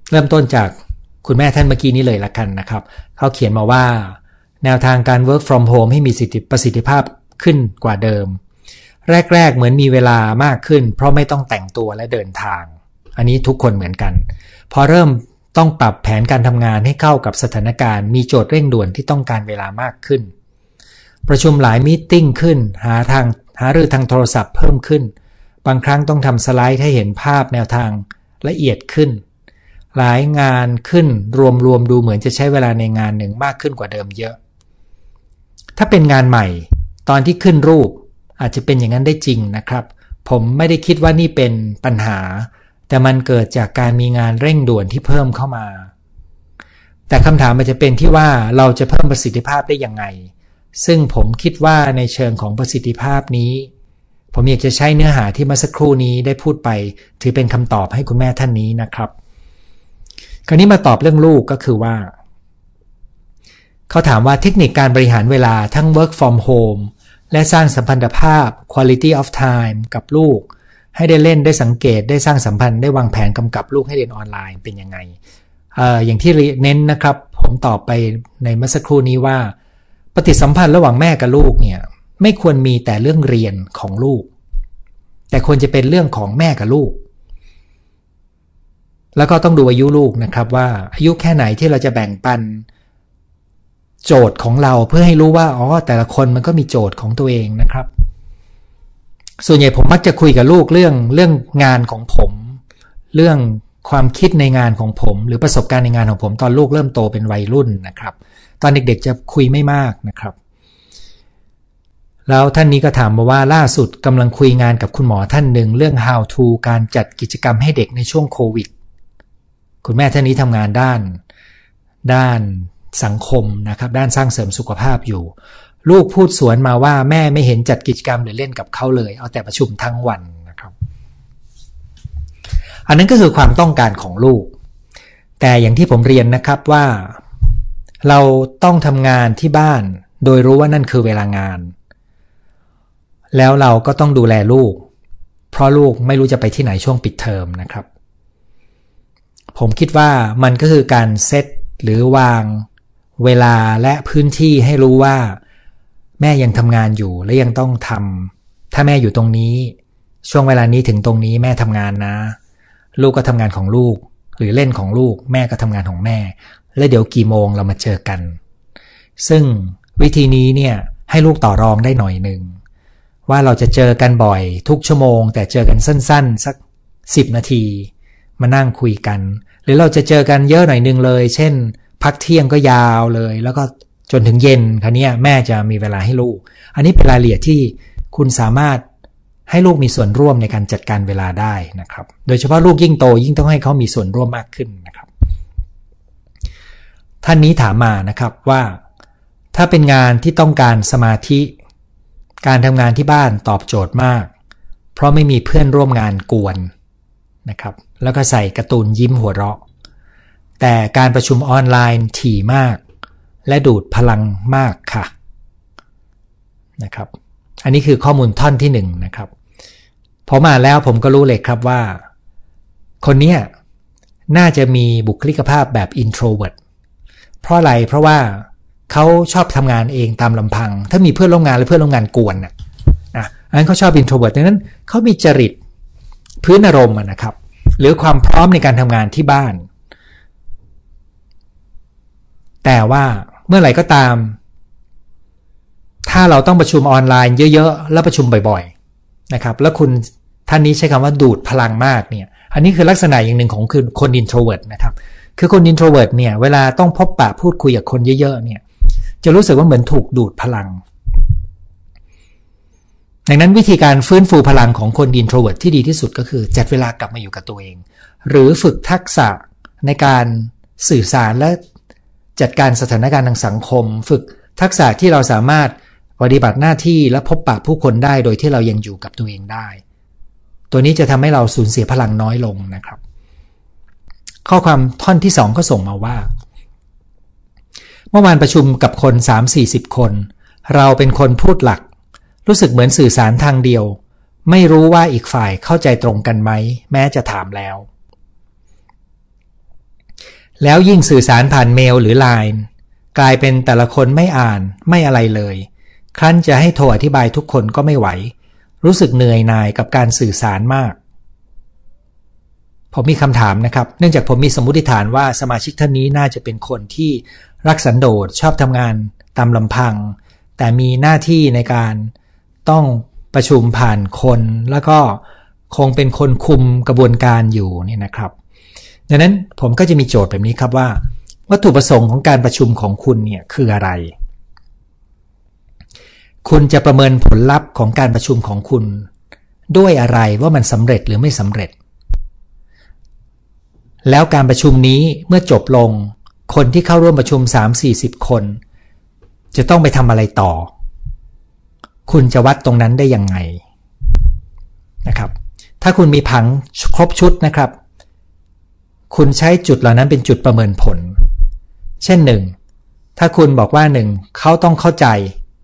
เริ่มต้นจากคุณแม่ท่านเมื่อกี้นี้เลยละกันนะครับเขาเขียนมาว่าแนวทางการ work from home ให้มีประสิทธิภาพขึ้นกว่าเดิมแรกๆเหมือนมีเวลามากขึ้นเพราะไม่ต้องแต่งตัวและเดินทางอันนี้ทุกคนเหมือนกันพอเริ่มต้องปรับแผนการทำงานให้เข้ากับสถานการณ์มีโจทย์เร่งด่วนที่ต้องการเวลามากขึ้นประชุมหลายมีตติ้งขึ้นหารือทางโทรศัพท์เพิ่มขึ้นบางครั้งต้องทำสไลด์ให้เห็นภาพแนวทางละเอียดขึ้นหลายงานขึ้นรวมดูเหมือนจะใช้เวลาในงานหนึ่งมากขึ้นกว่าเดิมเยอะถ้าเป็นงานใหม่ตอนที่ขึ้นรูปอาจจะเป็นอย่างนั้นได้จริงนะครับผมไม่ได้คิดว่านี่เป็นปัญหาแต่มันเกิดจากการมีงานเร่งด่วนที่เพิ่มเข้ามาแต่คำถามมันจะเป็นที่ว่าเราจะเพิ่มประสิทธิภาพได้ยังไงซึ่งผมคิดว่าในเชิงของประสิทธิภาพนี้ผมอยากจะใช้เนื้อหาที่เมื่อสักครู่นี้ได้พูดไปถือเป็นคำตอบให้คุณแม่ท่านนี้นะครับคราวนี้มาตอบเรื่องลูกก็คือว่าเขาถามว่าเทคนิคการบริหารเวลาทั้ง work from home และสร้างสัมพันธภาพ quality of time กับลูกให้ได้เล่นได้สังเกตได้สร้างสัมพันธ์ได้วางแผนกำกับลูกให้เรียนออนไลน์เป็นยังไงอย่างที่เน้นนะครับผมตอบไปในเมื่อสักครู่นี้ว่าปฏิสัมพันธ์ระหว่างแม่กับลูกเนี่ยไม่ควรมีแต่เรื่องเรียนของลูกแต่ควรจะเป็นเรื่องของแม่กับลูกแล้วก็ต้องดูอายุลูกนะครับว่าอายุแค่ไหนที่เราจะแบ่งปันโจทย์ของเราเพื่อให้รู้ว่าแต่ละคนมันก็มีโจทย์ของตัวเองนะครับส่วนใหญ่ผมมักจะคุยกับลูกเรื่องงานของผมเรื่องความคิดในงานของผมหรือประสบการณ์ในงานของผมตอนลูกเริ่มโตเป็นวัยรุ่นนะครับตอนเด็กๆจะคุยไม่มากนะครับแล้วท่านนี้ก็ถามมาว่าล่าสุดกำลังคุยงานกับคุณหมอท่านหนึ่งเรื่อง how to การจัดกิจกรรมให้เด็กในช่วงโควิดคุณแม่ท่านนี้ทำงานด้านสังคมนะครับด้านสร้างเสริมสุขภาพอยู่ลูกพูดสวนมาว่าแม่ไม่เห็นจัดกิจกรรมหรือเล่นกับเขาเลยเอาแต่ประชุมทั้งวันนะครับอันนั้นก็คือความต้องการของลูกแต่อย่างที่ผมเรียนนะครับว่าเราต้องทำงานที่บ้านโดยรู้ว่านั่นคือเวลางานแล้วเราก็ต้องดูแลลูกเพราะลูกไม่รู้จะไปที่ไหนช่วงปิดเทอมนะครับผมคิดว่ามันก็คือการเซตหรือวางเวลาและพื้นที่ให้รู้ว่าแม่ยังทำงานอยู่และยังต้องทำถ้าแม่อยู่ตรงนี้ช่วงเวลานี้ถึงตรงนี้แม่ทำงานนะลูกก็ทำงานของลูกหรือเล่นของลูกแม่ก็ทำงานของแม่แล้วเดี๋ยวกี่โมงเรามาเจอกันซึ่งวิธีนี้เนี่ยให้ลูกต่อรองได้หน่อยนึงว่าเราจะเจอกันบ่อยทุกชั่วโมงแต่เจอกันสั้นๆสัก10 นาทีมานั่งคุยกันหรือเราจะเจอกันเยอะหน่อยนึงเลยเช่นพักเที่ยงก็ยาวเลยแล้วก็จนถึงเย็นคราวนี้แม่จะมีเวลาให้ลูกอันนี้เป็นรายละเอียดที่คุณสามารถให้ลูกมีส่วนร่วมในการจัดการเวลาได้นะครับโดยเฉพาะลูกยิ่งโตยิ่งต้องให้เขามีส่วนร่วมมากขึ้นนะครับท่านนี้ถามมานะครับว่าถ้าเป็นงานที่ต้องการสมาธิการทำงานที่บ้านตอบโจทย์มากเพราะไม่มีเพื่อนร่วมงานกวนนะครับแล้วก็ใส่การ์ตูนยิ้มหัวเราะแต่การประชุมออนไลน์ถี่มากและดูดพลังมากค่ะนะครับอันนี้คือข้อมูลท่อนที่1นะครับพอมาแล้วผมก็รู้เลยครับว่าคนนี้น่าจะมีบุคลิกภาพแบบ introvert เพราะอะไรเพราะว่าเขาชอบทำงานเองตามลำพังถ้ามีเพื่อนร่วมงานหรือเพื่อนร่วมงานกวนอันนั้นเขาชอบ introvert ดังนั้นเขามีจริตพื้นอารมณ์นะครับหรือความพร้อมในการทำงานที่บ้านแต่ว่าเมื่อไหร่ก็ตามถ้าเราต้องประชุมออนไลน์เยอะๆแล้วประชุมบ่อยๆนะครับแล้วคุณท่านนี้ใช้คำว่าดูดพลังมากเนี่ยอันนี้คือลักษณะอย่างหนึ่งของคือคน introvert นะครับคือคน introvert เนี่ยเวลาต้องพบปะพูดคุยกับคนเยอะๆเนี่ยจะรู้สึกว่าเหมือนถูกดูดพลังดังนั้นวิธีการฟื้นฟูพลังของคน introvert ที่ดีที่สุดก็คือจัดเวลากลับมาอยู่กับตัวเองหรือฝึกทักษะในการสื่อสารและจัดการสถานการณ์ทางสังคมฝึกทักษะที่เราสามารถปฏิบัติหน้าที่และพบปะผู้คนได้โดยที่เรายังอยู่กับตัวเองได้ตัวนี้จะทำให้เราสูญเสียพลังน้อยลงนะครับข้อความท่อนที่2ก็ส่งมาว่าเมื่อวานประชุมกับคน 3-40 คนเราเป็นคนพูดหลักรู้สึกเหมือนสื่อสารทางเดียวไม่รู้ว่าอีกฝ่ายเข้าใจตรงกันไหมแม้จะถามแล้วแล้วยิ่งสื่อสารผ่านเมลหรือไลน์กลายเป็นแต่ละคนไม่อ่านไม่อะไรเลยครั้นจะให้โทรอธิบายทุกคนก็ไม่ไหวรู้สึกเหนื่อยหน่ายกับการสื่อสารมากผมมีคำถามนะครับเนื่องจากผมมีสมมุติฐานว่าสมาชิกท่านนี้น่าจะเป็นคนที่รักสันโดษชอบทำงานตามลำพังแต่มีหน้าที่ในการต้องประชุมผ่านคนแล้วก็คงเป็นคนคุมกระบวนการอยู่เนี่ยนะครับดังนั้นผมก็จะมีโจทย์แบบนี้ครับว่าวัตถุประสงค์ของการประชุมของคุณเนี่ยคืออะไรคุณจะประเมินผลลัพธ์ของการประชุมของคุณด้วยอะไรว่ามันสำเร็จหรือไม่สำเร็จแล้วการประชุมนี้เมื่อจบลงคนที่เข้าร่วมประชุม 3-40 คนจะต้องไปทำอะไรต่อคุณจะวัดตรงนั้นได้ยังไงนะครับถ้าคุณมีผังครบชุดนะครับคุณใช้จุดเหล่านั้นเป็นจุดประเมินผลเช่น1ถ้าคุณบอกว่า1เขาต้องเข้าใจ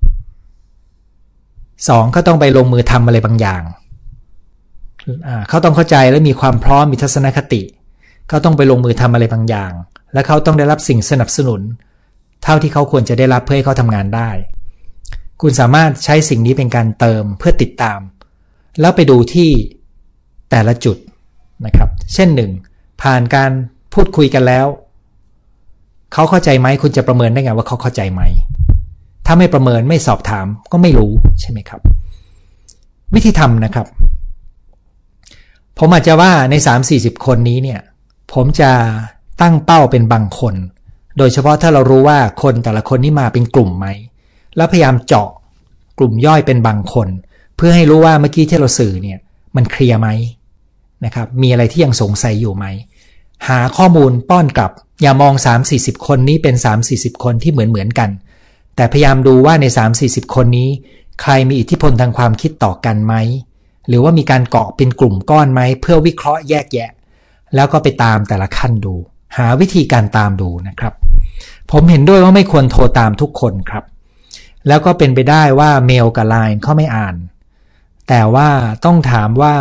2เขาต้องไปลงมือทำอะไรบางอย่างเขาต้องเข้าใจและมีความพร้อมมีทัศนคติเขาต้องไปลงมือทำอะไรบางอย่างและเขาต้องได้รับสิ่งสนับสนุนเท่าที่เขาควรจะได้รับเพื่อให้เขาทำงานได้คุณสามารถใช้สิ่งนี้เป็นการเติมเพื่อติดตามแล้วไปดูที่แต่ละจุดนะครับเช่น1ผ่านการพูดคุยกันแล้วเขาเข้าใจไหมคุณจะประเมินได้ไงว่าเขาเข้าใจไหมถ้าไม่ประเมินไม่สอบถามก็ไม่รู้ใช่ไหมครับวิธีทำนะครับผมอาจจะว่าใน 3-40 คนนี้เนี่ยผมจะตั้งเป้าเป็นบางคนโดยเฉพาะถ้าเรารู้ว่าคนแต่ละคนนี่มาเป็นกลุ่มไหมแล้วพยายามเจาะกลุ่มย่อยเป็นบางคนเพื่อให้รู้ว่าเมื่อกี้ที่เราสื่อเนี่ยมันเคลียร์ไหมนะครับมีอะไรที่ยังสงสัยอยู่ไหมหาข้อมูลป้อนกลับอย่ามอง 3-40 คนนี้เป็น 3-40 คนที่เหมือนกันแต่พยายามดูว่าใน 3-40 คนนี้ใครมีอิทธิพลทางความคิดต่อกันไหมหรือว่ามีการเกาะเป็นกลุ่มก้อนไหมเพื่อวิเคราะห์แยกแยะแล้วก็ไปตามแต่ละขั้นดูหาวิธีการตามดูนะครับผมเห็นด้วยว่าไม่ควรโทรตามทุกคนครับแล้วก็เป็นไปได้ว่าเมลกับไลน์เขาไม่อ่านแต่ว่าต้องถามว่า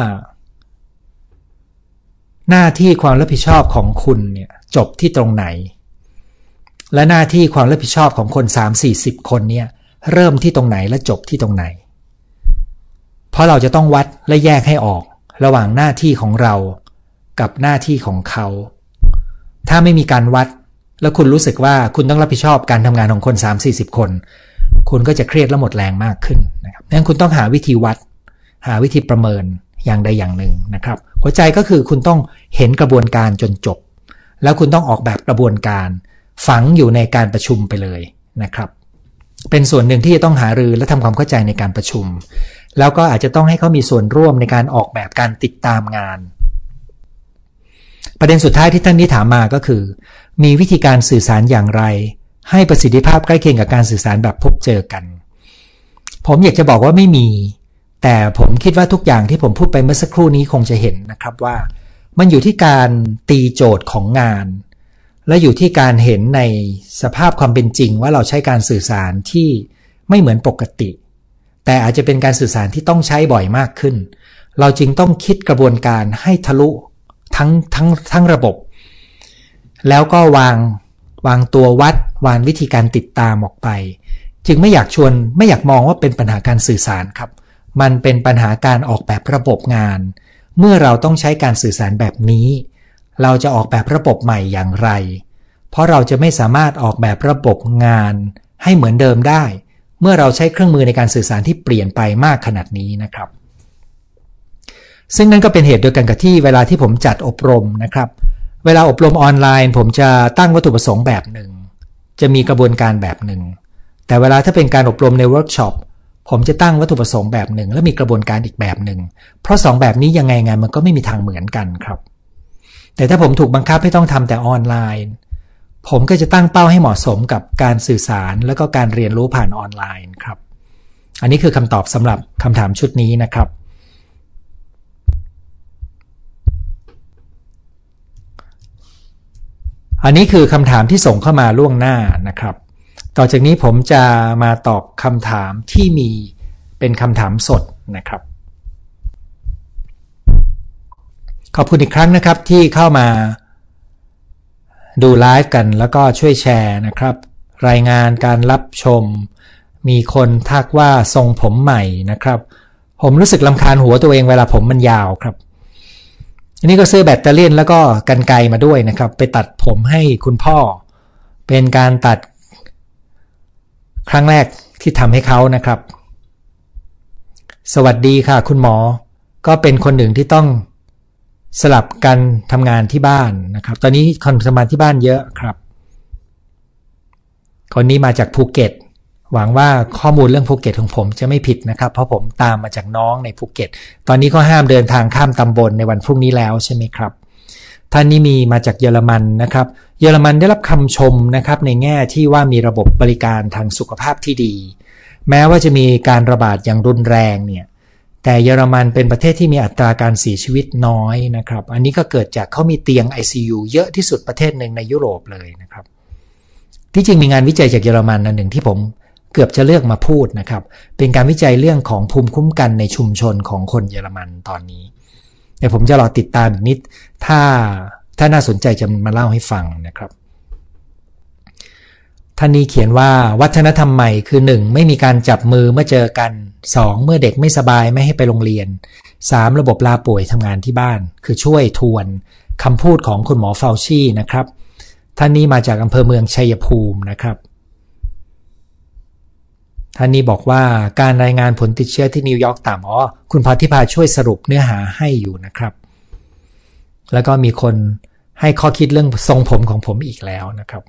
หน้าที่ความรับผิดชอบของคุณเนี่ยจบที่ตรงไหนและหน้าที่ความรับผิดชอบของคน 3-40 คนเนี่ยเริ่มที่ตรงไหนและจบที่ตรงไหนเพราะเราจะต้องวัดและแยกให้ออกระหว่างหน้าที่ของเรากับหน้าที่ของเขาถ้าไม่มีการวัดแล้วคุณรู้สึกว่าคุณต้องรับผิดชอบการทำงานของคน 3-40 คนคุณก็จะเครียดและหมดแรงมากขึ้นนะครับดังนั้นคุณต้องหาวิธีวัดหาวิธีประเมินอย่างใดอย่างหนึ่งนะครับหัวใจก็คือคุณต้องเห็นกระบวนการจนจบแล้วคุณต้องออกแบบกระบวนการฝังอยู่ในการประชุมไปเลยนะครับเป็นส่วนหนึ่งที่จะต้องหารือและทำความเข้าใจในการประชุมแล้วก็อาจจะต้องให้เขามีส่วนร่วมในการออกแบบการติดตามงานประเด็นสุดท้ายที่ท่านนี้ถามมาก็คือมีวิธีการสื่อสารอย่างไรให้ประสิทธิภาพใกล้เคียงกับการสื่อสารแบบพบเจอกันผมอยากจะบอกว่าไม่มีแต่ผมคิดว่าทุกอย่างที่ผมพูดไปเมื่อสักครู่นี้คงจะเห็นนะครับว่ามันอยู่ที่การตีโจทย์ของงานและอยู่ที่การเห็นในสภาพความเป็นจริงว่าเราใช้การสื่อสารที่ไม่เหมือนปกติแต่อาจจะเป็นการสื่อสารที่ต้องใช้บ่อยมากขึ้นเราจึงต้องคิดกระบวนการให้ทะลุทั้งระบบแล้วก็วางตัววัดวางวิธีการติดตามออกไปจึงไม่อยากมองว่าเป็นปัญหาการสื่อสารครับมันเป็นปัญหาการออกแบบระบบงานเมื่อเราต้องใช้การสื่อสารแบบนี้เราจะออกแบบระบบใหม่อย่างไรเพราะเราจะไม่สามารถออกแบบระบบงานให้เหมือนเดิมได้เมื่อเราใช้เครื่องมือในการสื่อสารที่เปลี่ยนไปมากขนาดนี้นะครับซึ่งนั่นก็เป็นเหตุเดียวกันกับที่เวลาที่ผมจัดอบรมนะครับเวลาอบรมออนไลน์ผมจะตั้งวัตถุประสงค์แบบหนึ่งจะมีกระบวนการแบบหนึ่งแต่เวลาถ้าเป็นการอบรมในเวิร์กช็อปผมจะตั้งวัตถุประสงค์แบบหนึ่งและมีกระบวนการอีกแบบหนึ่งเพราะ2แบบนี้ยังไงมันก็ไม่มีทางเหมือนกันครับแต่ถ้าผมถูกบังคับให้ต้องทำแต่ออนไลน์ผมก็จะตั้งเป้าให้เหมาะสมกับการสื่อสารและก็การเรียนรู้ผ่านออนไลน์ครับอันนี้คือคำตอบสำหรับคำถามชุดนี้นะครับอันนี้คือคำถามที่ส่งเข้ามาล่วงหน้านะครับต่อจากนี้ผมจะมาตอบคำถามที่มีเป็นคำถามสดนะครับขอบคุณอีกครั้งนะครับที่เข้ามาดูไลฟ์กันแล้วก็ช่วยแชร์นะครับรายงานการรับชมมีคนทักว่าทรงผมใหม่นะครับผมรู้สึกรำคาญหัวตัวเองเวลาผมมันยาวครับอันนี้ก็ซื้อแบตเตอรี่แล้วก็กรรไกรมาด้วยนะครับไปตัดผมให้คุณพ่อเป็นการตัดครั้งแรกที่ทำให้เขานะครับสวัสดีค่ะคุณหมอก็เป็นคนหนึ่งที่ต้องสลับกันทำงานที่บ้านนะครับตอนนี้คนทำงานที่บ้านเยอะครับคนนี้มาจากภูเก็ตหวังว่าข้อมูลเรื่องภูเก็ตของผมจะไม่ผิดนะครับเพราะผมตามมาจากน้องในภูเก็ตตอนนี้ก็ห้ามเดินทางข้ามตำบลในวันพรุ่งนี้แล้วใช่ไหมครับท่านนี้มีมาจากเยอรมันนะครับเยอรมันได้รับคำชมนะครับในแง่ที่ว่ามีระบบบริการทางสุขภาพที่ดีแม้ว่าจะมีการระบาดอย่างรุนแรงเนี่ยแต่เยอรมันเป็นประเทศที่มีอัตราการเสียชีวิตน้อยนะครับอันนี้ก็เกิดจากเขามีเตียง ICU เยอะที่สุดประเทศหนึ่งในยุโรปเลยนะครับที่จริงมีงานวิจัยจากเยอรมันอันหนึ่งที่ผมเกือบจะเลือกมาพูดนะครับเป็นการวิจัยเรื่องของภูมิคุ้มกันในชุมชนของคนเยอรมันตอนนี้แต่ผมจะรอติดตามอีกนิดถ้าน่าสนใจจะมาเล่าให้ฟังนะครับท่านนี้เขียนว่าวัฒนธรรมใหม่คือ 1. ไม่มีการจับมือเมื่อเจอกัน 2. เมื่อเด็กไม่สบายไม่ให้ไปโรงเรียน 3. ระบบลาป่วยทำงานที่บ้านคือช่วยทวนคำพูดของคุณหมอเฟลชี่นะครับท่านนี้มาจากอำเภอเมืองชัยภูมินะครับท่านนี้บอกว่าการรายงานผลติดเชื้อที่นิวยอร์กต่ำคุณพรทิพาช่วยสรุปเนื้อหาให้อยู่นะครับแล้วก็มีคนให้ข้อคิดเรื่องทรงผมของผมอีกแล้วนะครับ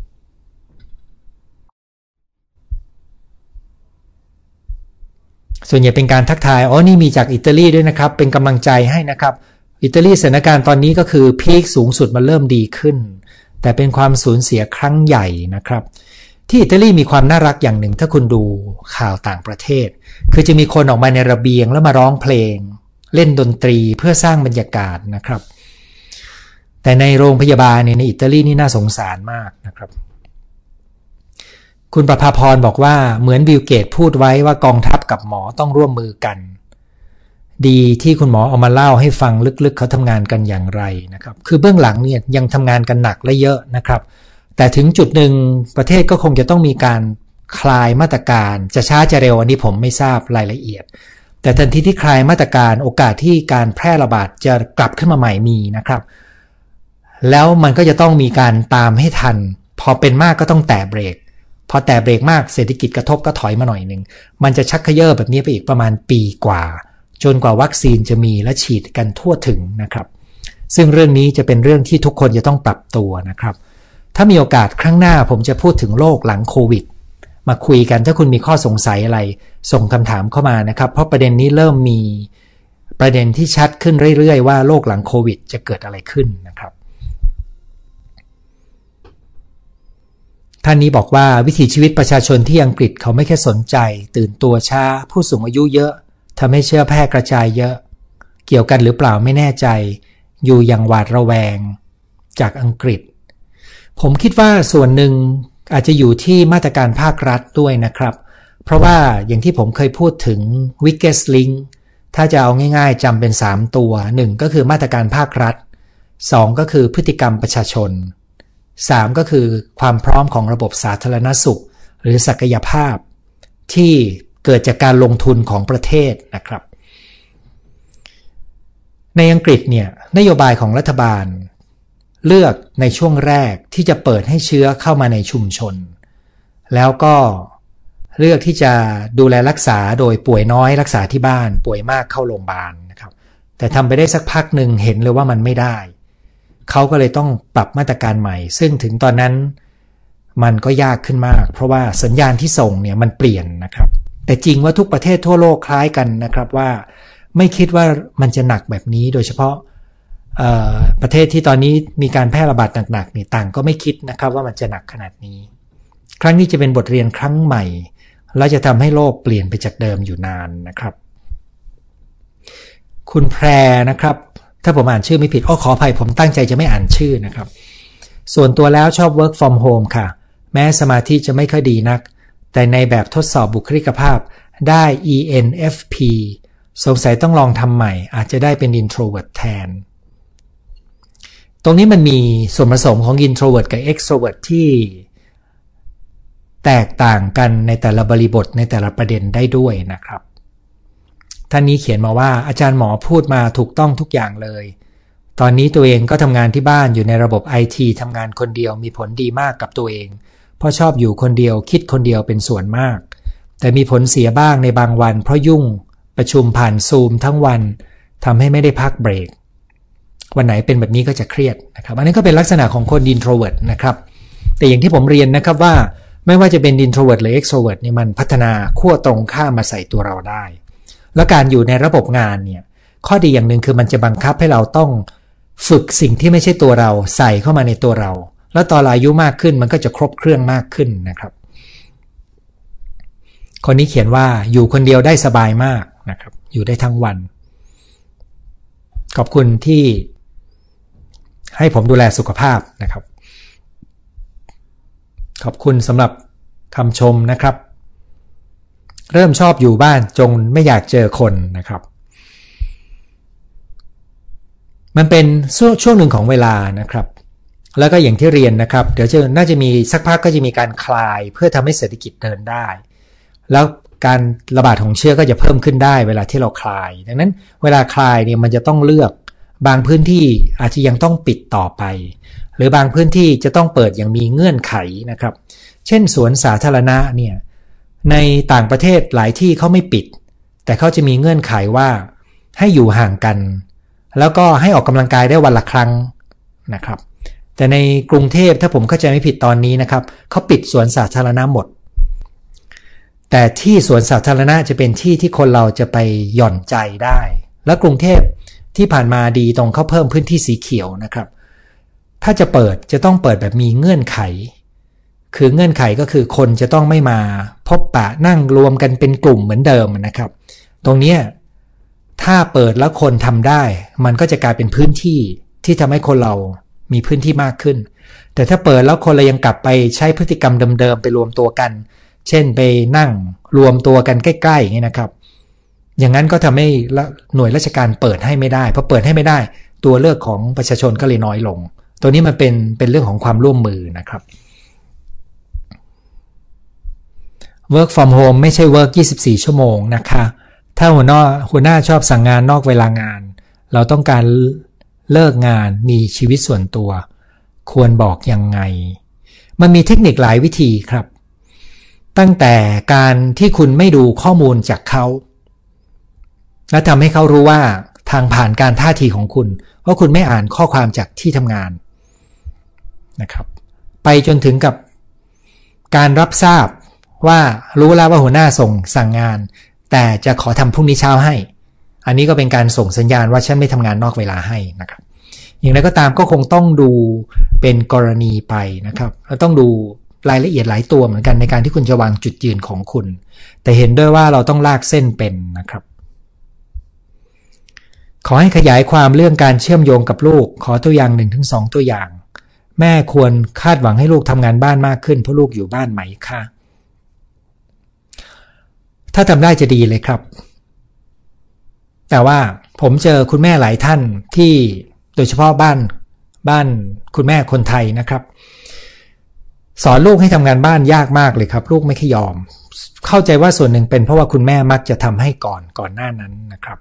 ส่วนใหญ่เป็นการทักทายนี่มีจากอิตาลีด้วยนะครับเป็นกำลังใจให้นะครับอิตาลีสถานการณ์ตอนนี้ก็คือพีคสูงสุดมันเริ่มดีขึ้นแต่เป็นความสูญเสียครั้งใหญ่นะครับที่อิตาลีมีความน่ารักอย่างหนึ่งถ้าคุณดูข่าวต่างประเทศคือจะมีคนออกมาในระเบียงแล้วมาร้องเพลงเล่นดนตรีเพื่อสร้างบรรยากาศนะครับแต่ในโรงพยาบาลในอิตาลีนี่น่าสงสารมากนะครับคุณประภาพรบอกว่าเหมือนบิลเกตพูดไว้ว่ากองทัพกับหมอต้องร่วมมือกันดีที่คุณหมอเอามาเล่าให้ฟังลึกๆเขาทำงานกันอย่างไรนะครับคือเบื้องหลังเนี่ยยังทำงานกันหนักและเยอะนะครับแต่ถึงจุดหนึ่งประเทศก็คงจะต้องมีการคลายมาตรการจะช้าจะเร็วอันนี้ผมไม่ทราบรายละเอียดแต่ทันทีที่คลายมาตรการโอกาสที่การแพร่ระบาดจะกลับขึ้นมาใหม่มีนะครับแล้วมันก็จะต้องมีการตามให้ทันพอเป็นมากก็ต้องแตะเบรกพอแตะเบรกมากเศรษฐกิจกระทบก็ถอยมาหน่อยนึงมันจะชักเขย่อแบบนี้ไปอีกประมาณปีกว่าจนกว่าวัคซีนจะมีและฉีดกันทั่วถึงนะครับซึ่งเรื่องนี้จะเป็นเรื่องที่ทุกคนจะต้องปรับตัวนะครับถ้ามีโอกาสครั้งหน้าผมจะพูดถึงโลกหลังโควิดมาคุยกันถ้าคุณมีข้อสงสัยอะไรส่งคำถามเข้ามานะครับเพราะประเด็นนี้เริ่มมีประเด็นที่ชัดขึ้นเรื่อยๆว่าโลกหลังโควิดจะเกิดอะไรขึ้นนะครับท่านนี้บอกว่าวิถีชีวิตประชาชนที่อังกฤษเขาไม่แค่สนใจตื่นตัวช้าผู้สูงอายุเยอะทำให้เชื้อแพร่กระจายเยอะเกี่ยวกันหรือเปล่าไม่แน่ใจอยู่อย่างหวาดระแวงจากอังกฤษผมคิดว่าส่วนหนึ่งอาจจะอยู่ที่มาตรการภาครัฐด้วยนะครับเพราะว่าอย่างที่ผมเคยพูดถึง weakest link ถ้าจะเอาง่ายๆจำเป็น3ตัว1ก็คือมาตรการภาครัฐ2ก็คือพฤติกรรมประชาชน3ก็คือความพร้อมของระบบสาธารณสุขหรือศักยภาพที่เกิดจากการลงทุนของประเทศนะครับในอังกฤษเนี่ยนโยบายของรัฐบาลเลือกในช่วงแรกที่จะเปิดให้เชื้อเข้ามาในชุมชนแล้วก็เลือกที่จะดูแลรักษาโดยป่วยน้อยรักษาที่บ้านป่วยมากเข้าโรงพยาบาลนะครับแต่ทำไปได้สักพักหนึ่งเห็นเลยว่ามันไม่ได้เขาก็เลยต้องปรับมาตรการใหม่ซึ่งถึงตอนนั้นมันก็ยากขึ้นมากเพราะว่าสัญญาณที่ส่งเนี่ยมันเปลี่ยนนะครับแต่จริงว่าทุกประเทศทั่วโลกคล้ายกันนะครับว่าไม่คิดว่ามันจะหนักแบบนี้โดยเฉพาะประเทศที่ตอนนี้มีการแพร่ระบาดหนักๆนี่ต่างก็ไม่คิดนะครับว่ามันจะหนักขนาดนี้ครั้งนี้จะเป็นบทเรียนครั้งใหม่และจะทำให้โลกเปลี่ยนไปจากเดิมอยู่นานนะครับคุณแพรนะครับถ้าผมอ่านชื่อไม่ผิดขออภัยผมตั้งใจจะไม่อ่านชื่อนะครับส่วนตัวแล้วชอบ work from home ค่ะแม้สมาธิจะไม่ค่อยดีนักแต่ในแบบทดสอบบุคลิกภาพได้ ENFP สงสัยต้องลองทำใหม่อาจจะได้เป็น introvert แทนรงนี้มันมีส่วนผสมของ introvert กับ extrovert ที่แตกต่างกันในแต่ละบริบทในแต่ละประเด็นได้ด้วยนะครับท่านนี้เขียนมาว่าอาจารย์หมอพูดมาถูกต้องทุกอย่างเลยตอนนี้ตัวเองก็ทำงานที่บ้านอยู่ในระบบ IT ทำงานคนเดียวมีผลดีมากกับตัวเองเพราะชอบอยู่คนเดียวคิดคนเดียวเป็นส่วนมากแต่มีผลเสียบ้างในบางวันเพราะยุ่งประชุมผ่านซูมทั้งวันทำให้ไม่ได้พักเบรกวันไหนเป็นแบบนี้ก็จะเครียดนะครับอันนี้ก็เป็นลักษณะของคน introvert นะครับแต่อย่างที่ผมเรียนนะครับว่าไม่ว่าจะเป็น introvert หรือ extrovert เนี่ยมันพัฒนาขั้วตรงข้ามมาใส่ตัวเราได้แล้วการอยู่ในระบบงานเนี่ยข้อดีอย่างหนึ่งคือมันจะบังคับให้เราต้องฝึกสิ่งที่ไม่ใช่ตัวเราใส่เข้ามาในตัวเราแล้วตอนอายุมากขึ้นมันก็จะครบเครื่องมากขึ้นนะครับคนนี้เขียนว่าอยู่คนเดียวได้สบายมากนะครับอยู่ได้ทั้งวันขอบคุณที่ให้ผมดูแลสุขภาพนะครับขอบคุณสำหรับคำชมนะครับเริ่มชอบอยู่บ้านจงไม่อยากเจอคนนะครับมันเป็นช่วงหนึ่งของเวลานะครับแล้วก็อย่างที่เรียนนะครับเดี๋ยวน่าจะมีสักพักก็จะมีการคลายเพื่อทำให้เศรษฐกิจเดินได้แล้วการระบาดของเชื้อก็จะเพิ่มขึ้นได้เวลาที่เราคลายดังนั้นเวลาคลายเนี่ยมันจะต้องเลือกบางพื้นที่อาจจะยังต้องปิดต่อไปหรือบางพื้นที่จะต้องเปิดอย่างมีเงื่อนไขนะครับเช่นสวนสาธารณะเนี่ยในต่างประเทศหลายที่เขาไม่ปิดแต่เขาจะมีเงื่อนไขว่าให้อยู่ห่างกันแล้วก็ให้ออกกำลังกายได้วันละครั้งนะครับแต่ในกรุงเทพถ้าผมเข้าใจไม่ผิดตอนนี้นะครับเขาปิดสวนสาธารณะหมดแต่ที่สวนสาธารณะจะเป็นที่ที่คนเราจะไปหย่อนใจได้และกรุงเทพที่ผ่านมาดีตรงเขาเพิ่มพื้นที่สีเขียวนะครับถ้าจะเปิดจะต้องเปิดแบบมีเงื่อนไขคือเงื่อนไขก็คือคนจะต้องไม่มาพบปะนั่งรวมกันเป็นกลุ่มเหมือนเดิมนะครับตรงนี้ถ้าเปิดแล้วคนทำได้มันก็จะกลายเป็นพื้นที่ที่ทำให้คนเรามีพื้นที่มากขึ้นแต่ถ้าเปิดแล้วคนเรายังกลับไปใช้พฤติกรรมเดิมๆไปรวมตัวกันเช่นไปนั่งรวมตัวกันใกล้ๆอย่างนี้นะครับอย่างนั้นก็ทำให้หน่วยราชการเปิดให้ไม่ได้เพราะเปิดให้ไม่ได้ตัวเลือกของประชาชนก็เลยน้อยลงตัวนี้มันเป็นเรื่องของความร่วมมือนะครับ work from home ไม่ใช่ work 24 ชั่วโมงนะคะถ้าหัวหน้าชอบสั่งงานนอกเวลางานเราต้องการเลิกงานมีชีวิตส่วนตัวควรบอกยังไงมันมีเทคนิคหลายวิธีครับตั้งแต่การที่คุณไม่ดูข้อมูลจากเขาและทำให้เขารู้ว่าทางผ่านการท่าทีของคุณว่าคุณไม่อ่านข้อความจากที่ทำงานนะครับไปจนถึงกับการรับทราบว่ารู้แล้วว่าหัวหน้าสั่งงานแต่จะขอทำพรุ่งนี้เช้าให้อันนี้ก็เป็นการส่งสัญญาณว่าฉันไม่ทำงานนอกเวลาให้นะครับอย่างไรก็ตามก็คงต้องดูเป็นกรณีไปนะครับแล้วต้องดูรายละเอียดหลายตัวเหมือนกันในการที่คุณจะวางจุดยืนของคุณแต่เห็นด้วยว่าเราต้องลากเส้นเป็นนะครับขอให้ขยายความเรื่องการเชื่อมโยงกับลูกขอตัวอย่าง 1-2 ตัวอย่างแม่ควรคาดหวังให้ลูกทำงานบ้านมากขึ้นเพราะลูกอยู่บ้านไหมคะถ้าทำได้จะดีเลยครับแต่ว่าผมเจอคุณแม่หลายท่านที่โดยเฉพาะบ้านคุณแม่คนไทยนะครับสอนลูกให้ทำงานบ้านยากมากเลยครับลูกไม่ค่อยยอมเข้าใจว่าส่วนหนึ่งเป็นเพราะว่าคุณแม่มักจะทำให้ก่อนหน้านั้นนะครับ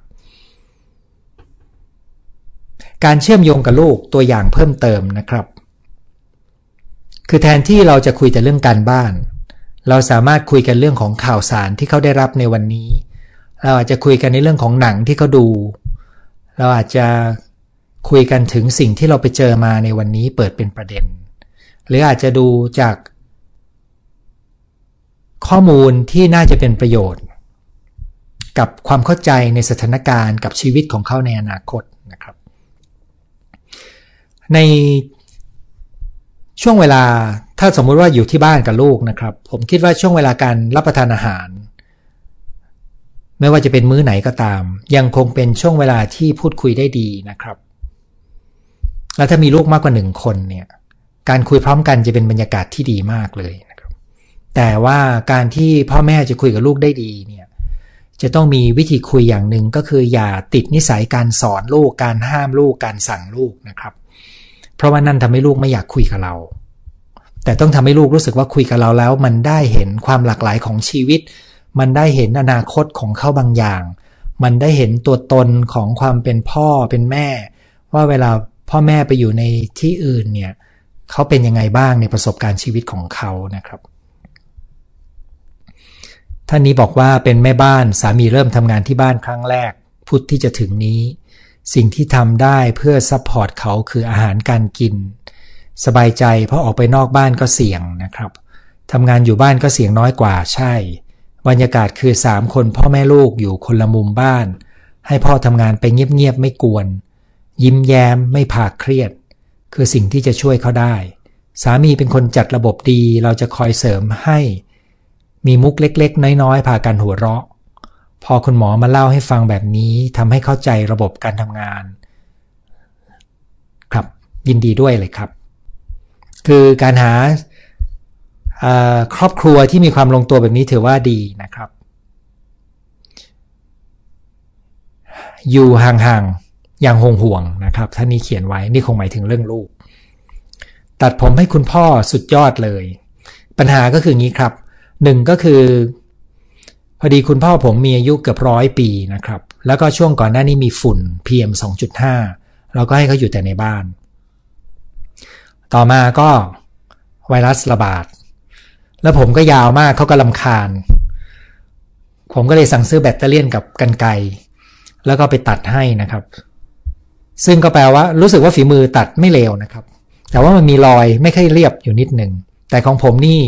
การเชื่อมโยงกับลูกตัวอย่างเพิ่มเติมนะครับคือแทนที่เราจะคุยแต่เรื่องการบ้านเราสามารถคุยกันเรื่องของข่าวสารที่เขาได้รับในวันนี้เราอาจจะคุยกันในเรื่องของหนังที่เขาดูเราอาจจะคุยกันถึงสิ่งที่เราไปเจอมาในวันนี้เปิดเป็นประเด็นหรืออาจจะดูจากข้อมูลที่น่าจะเป็นประโยชน์กับความเข้าใจในสถานการณ์กับชีวิตของเขาในอนาคตนะครับในช่วงเวลาถ้าสมมุติว่าอยู่ที่บ้านกับลูกนะครับผมคิดว่าช่วงเวลาการรับประทานอาหารไม่ว่าจะเป็นมื้อไหนก็ตามยังคงเป็นช่วงเวลาที่พูดคุยได้ดีนะครับแล้วถ้ามีลูกมากกว่า1คนเนี่ยการคุยพร้อมกันจะเป็นบรรยากาศที่ดีมากเลยนะครับแต่ว่าการที่พ่อแม่จะคุยกับลูกได้ดีเนี่ยจะต้องมีวิธีคุยอย่างหนึ่งก็คืออย่าติดนิสัยการสอนลูกการห้ามลูกการสั่งลูกนะครับเพราะว่านั่นทำให้ลูกไม่อยากคุยกับเราแต่ต้องทำให้ลูกรู้สึกว่าคุยกับเราแล้วมันได้เห็นความหลากหลายของชีวิตมันได้เห็นอนาคตของเขาบางอย่างมันได้เห็นตัวตนของความเป็นพ่อเป็นแม่ว่าเวลาพ่อแม่ไปอยู่ในที่อื่นเนี่ยเขาเป็นยังไงบ้างในประสบการณ์ชีวิตของเขานะครับท่านนี้บอกว่าเป็นแม่บ้านสามีเริ่มทำงานที่บ้านครั้งแรกพุธที่จะถึงนี้สิ่งที่ทำได้เพื่อซัพพอร์ตเขาคืออาหารการกินสบายใจเพราะออกไปนอกบ้านก็เสี่ยงนะครับทำงานอยู่บ้านก็เสี่ยงน้อยกว่าใช่บรรยากาศคือ3คนพ่อแม่ลูกอยู่คนละมุมบ้านให้พ่อทำงานไปเงียบๆไม่กวนยิ้มแย้มไม่พาเครียดคือสิ่งที่จะช่วยเขาได้สามีเป็นคนจัดระบบดีเราจะคอยเสริมให้มีมุกเล็กๆน้อยๆพากันหัวเราะพอคุณหมอมาเล่าให้ฟังแบบนี้ทำให้เข้าใจระบบการทำงานครับยินดีด้วยเลยครับคือการหาครอบครัวที่มีความลงตัวแบบนี้ถือว่าดีนะครับอยู่ห่างๆอย่างห่วงๆนะครับท่านนี้เขียนไว้นี่คงหมายถึงเรื่องลูกตัดผมให้คุณพ่อสุดยอดเลยปัญหาก็คืองี้ครับหนึ่งก็คือพอดีคุณพ่อผมมีอายุเกือบ100 ปีนะครับแล้วก็ช่วงก่อนหน้านี้มีฝุ่น PM 2.5 เราก็ให้เขาอยู่แต่ในบ้านต่อมาก็ไวรัสระบาดแล้วผมก็ยาวมากเขาก็รำคาญผมก็เลยสั่งซื้อแบตเตอรี่กับกรรไกรแล้วก็ไปตัดให้นะครับซึ่งก็แปลว่ารู้สึกว่าฝีมือตัดไม่เลวนะครับแต่ว่ามันมีรอยไม่ค่อยเรียบอยู่นิดนึงแต่ของผมนี่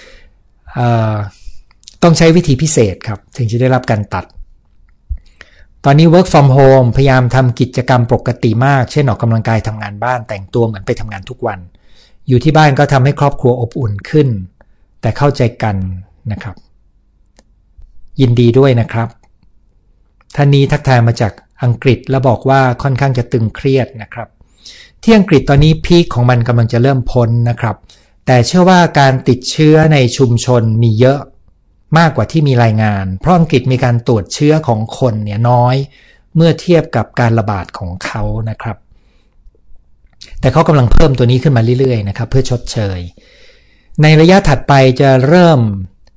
ต้องใช้วิธีพิเศษครับถึงจะได้รับการตัดตอนนี้ work from home พยายามทำกิจกรรมปกติมากเช่นออกกำลังกายทำงานบ้านแต่งตัวเหมือนไปทำงานทุกวันอยู่ที่บ้านก็ทำให้ครอบครัวอบอุ่นขึ้นแต่เข้าใจกันนะครับยินดีด้วยนะครับท่านนี้ทักทายมาจากอังกฤษแล้วบอกว่าค่อนข้างจะตึงเครียดนะครับที่อังกฤษตอนนี้พีคของมันกำลังจะเริ่มพ้นนะครับแต่เชื่อว่าการติดเชื้อในชุมชนมีเยอะมากกว่าที่มีรายงานเพราะอังกฤษมีการตรวจเชื้อของคนเนี่ยน้อยเมื่อเทียบกับการระบาดของเขานะครับแต่เขากำลังเพิ่มตัวนี้ขึ้นมาเรื่อยๆนะครับเพื่อชดเชยในระยะถัดไปจะเริ่ม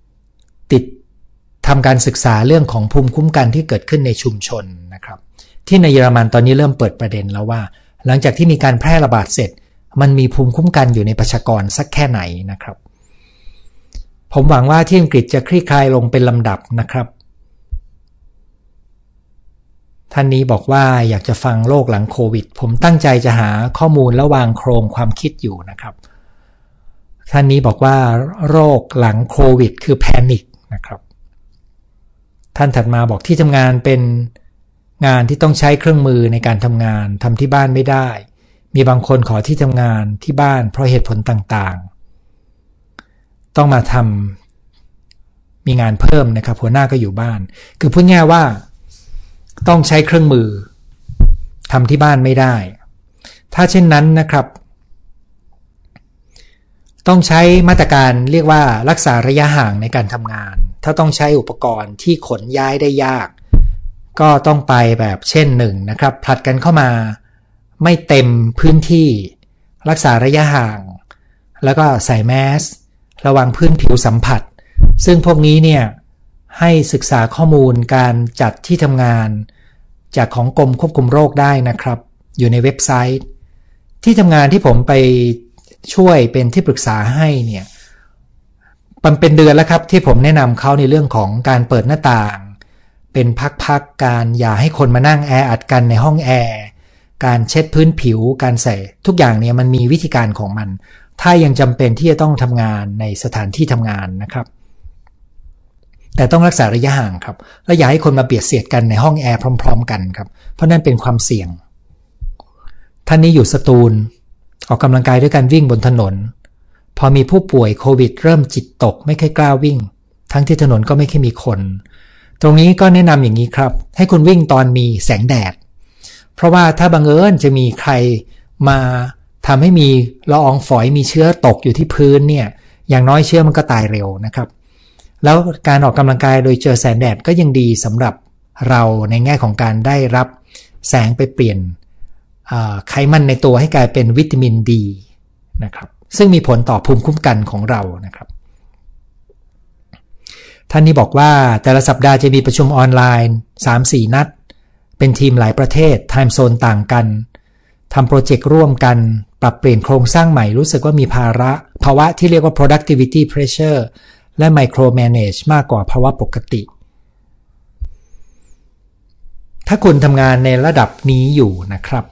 ทำการศึกษาเรื่องของภูมิคุ้มกันที่เกิดขึ้นในชุมชนนะครับที่ในเยอรมันตอนนี้เริ่มเปิดประเด็นแล้วว่าหลังจากที่มีการแพร่ระบาดเสร็จมันมีภูมิคุ้มกันอยู่ในประชากรสักแค่ไหนนะครับผมหวังว่าที่อังกฤษจะคลี่คลายลงเป็นลำดับนะครับท่านนี้บอกว่าอยากจะฟังโลกหลังโควิดผมตั้งใจจะหาข้อมูลและวางโครงความคิดอยู่นะครับท่านนี้บอกว่าโรคหลังโควิดคือแพนิคนะครับท่านถัดมาบอกที่ทำงานเป็นงานที่ต้องใช้เครื่องมือในการทำงานทำที่บ้านไม่ได้มีบางคนขอที่ทำงานที่บ้านเพราะเหตุผลต่างๆต้องมาทำมีงานเพิ่มนะครับหัวหน้าก็อยู่บ้านคือพูดง่ายว่าต้องใช้เครื่องมือทำที่บ้านไม่ได้ถ้าเช่นนั้นนะครับต้องใช้มาตรการเรียกว่ารักษาระยะห่างในการทำงานถ้าต้องใช้อุปกรณ์ที่ขนย้ายได้ยากก็ต้องไปแบบเช่นหนึ่งนะครับผลัดกันเข้ามาไม่เต็มพื้นที่รักษาระยะห่างแล้วก็ใส่แมสระวังพื้นผิวสัมผัสซึ่งพวกนี้เนี่ยให้ศึกษาข้อมูลการจัดที่ทำงานจากของกรมควบคุมโรคได้นะครับอยู่ในเว็บไซต์ที่ทำงานที่ผมไปช่วยเป็นที่ปรึกษาให้เนี่ยมันเป็นเดือนแล้วครับที่ผมแนะนำเขาในเรื่องของการเปิดหน้าต่างเป็นพักๆการอย่าให้คนมานั่งแออัดกันในห้องแอร์การเช็ดพื้นผิวการใส่ทุกอย่างเนี่ยมันมีวิธีการของมันถ้ายังจำเป็นที่จะต้องทำงานในสถานที่ทำงานนะครับแต่ต้องรักษาระยะห่างครับและอย่าให้คนมาเบียดเสียดกันในห้องแอร์พร้อมๆกันครับเพราะนั่นเป็นความเสี่ยงท่านนี้อยู่สตูลออกกำลังกายด้วยการวิ่งบนถนนพอมีผู้ป่วยโควิดเริ่มจิตตกไม่ค่อยกล้าวิ่งทั้งที่ถนนก็ไม่ค่อยมีคนตรงนี้ก็แนะนำอย่างนี้ครับให้คุณวิ่งตอนมีแสงแดดเพราะว่าถ้าบังเอิญจะมีใครมาทำให้มีละอองฝอยมีเชื้อตกอยู่ที่พื้นเนี่ยอย่างน้อยเชื้อมันก็ตายเร็วนะครับแล้วการออกกำลังกายโดยเจอแสงแดดก็ยังดีสำหรับเราในแง่ของการได้รับแสงไปเปลี่ยนไขมันในตัวให้กลายเป็นวิตามินดีนะครับซึ่งมีผลต่อภูมิคุ้มกันของเรานะครับท่านนี้บอกว่าแต่ละสัปดาห์จะมีประชุมออนไลน์ 3-4 นัดเป็นทีมหลายประเทศไทม์โซนต่างกันทำโปรเจกต์ร่วมกันปรับเปลี่ยนโครงสร้างใหม่รู้สึกว่ามีภาวะที่เรียกว่า productivity pressure และ micro manage มากกว่าภาวะปกติถ้าคุณทำงานในระดับนี้อยู่นะครับ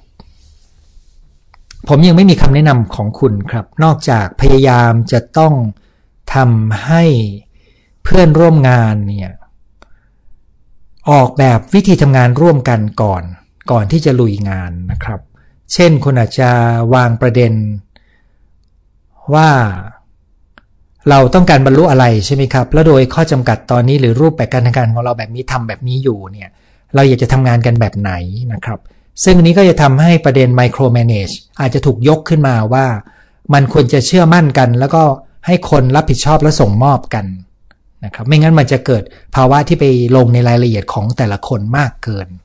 ผมยังไม่มีคำแนะนำของคุณครับนอกจากพยายามจะต้องทำให้เพื่อนร่วมงานเนี่ยออกแบบวิธีทำงานร่วมกันก่อนที่จะลุยงานนะครับเช่นคุณอาจจะวางประเด็นว่าเราต้องการบรรลุอะไรใช่ไหมครับแล้วโดยข้อจำกัดตอนนี้หรือรูปแบบการทำงานของเราแบบนี้ทำแบบนี้อยู่เนี่ยเราอยากจะทำงานกันแบบไหนนะครับซึ่งอันนี้ก็จะทำให้ประเด็น micro manage อาจจะถูกยกขึ้นมาว่ามันควรจะเชื่อมั่นกันแล้วก็ให้คนรับผิดชอบและส่งมอบกันนะครับไม่งั้นมันจะเกิดภาวะที่ไปลงในรายละเอียดของแต่ละคนมากเกิน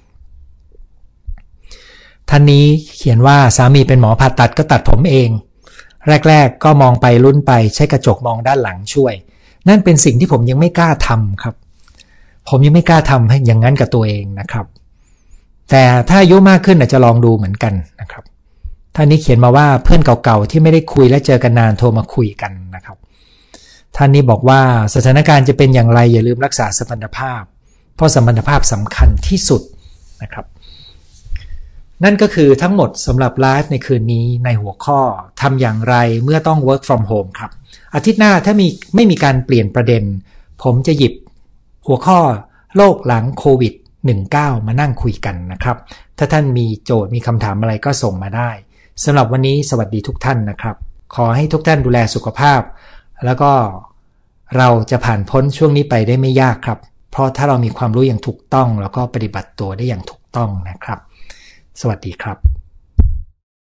ท่านนี้เขียนว่าสามีเป็นหมอผ่าตัดก็ตัดผมเองแรกๆก็มองไปลุ้นไปใช้กระจกมองด้านหลังช่วยนั่นเป็นสิ่งที่ผมยังไม่กล้าทำครับผมยังไม่กล้าทำให้อย่างนั้นกับตัวเองนะครับแต่ถ้าอายุมากขึ้นอาจจะลองดูเหมือนกันนะครับท่านนี้เขียนมาว่าเพื่อนเก่าๆที่ไม่ได้คุยและเจอกันนานโทรมาคุยกันนะครับท่านนี้บอกว่าสถานการณ์จะเป็นอย่างไรอย่าลืมรักษาสัมพันธภาพเพราะสัมพันธภาพสำคัญที่สุดนะครับนั่นก็คือทั้งหมดสำหรับไลฟ์ในคืนนี้ในหัวข้อทำอย่างไรเมื่อต้อง work from home ครับอาทิตย์หน้าถ้าไม่มีการเปลี่ยนประเด็นผมจะหยิบหัวข้อโลกหลังโควิด-19 มานั่งคุยกันนะครับถ้าท่านมีโจทย์มีคำถามอะไรก็ส่งมาได้สำหรับวันนี้สวัสดีทุกท่านนะครับขอให้ทุกท่านดูแลสุขภาพแล้วก็เราจะผ่านพ้นช่วงนี้ไปได้ไม่ยากครับเพราะถ้าเรามีความรู้อย่างถูกต้องแล้วก็ปฏิบัติตัวได้อย่างถูกต้องนะครับสวัสดีครับ